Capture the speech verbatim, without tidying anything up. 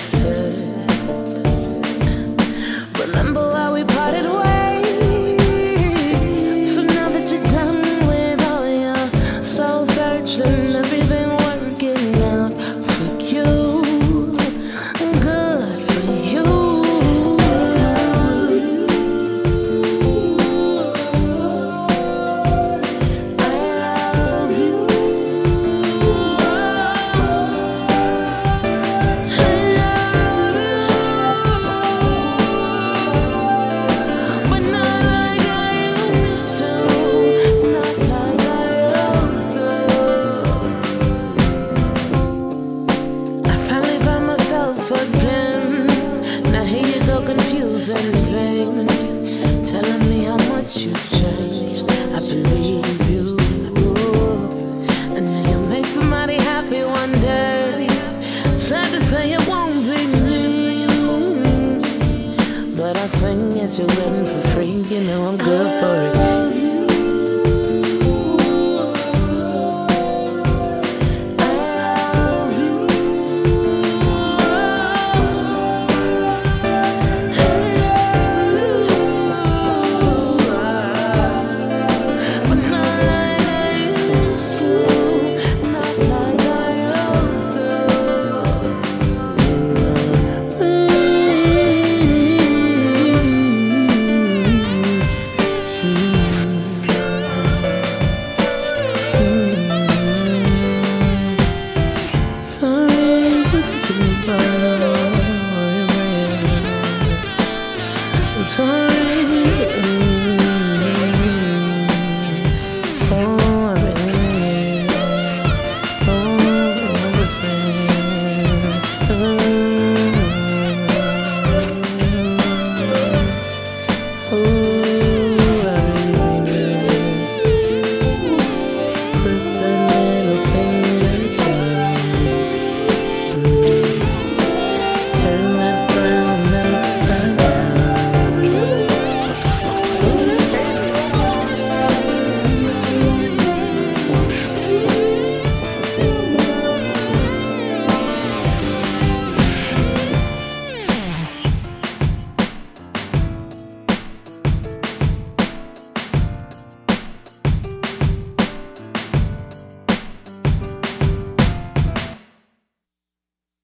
said. Remember how we parted ways? So now that you're done with all your soul searching, everything working out for you, good for you. I love you. But not like I used to, not like I used to. I finally found myself again. Now here you go, confusing things, telling me how much you've changed. I believe you, and then you'll make somebody happy one day. Sad to say it won't be me, but I sing at your wedding for free. You know I'm good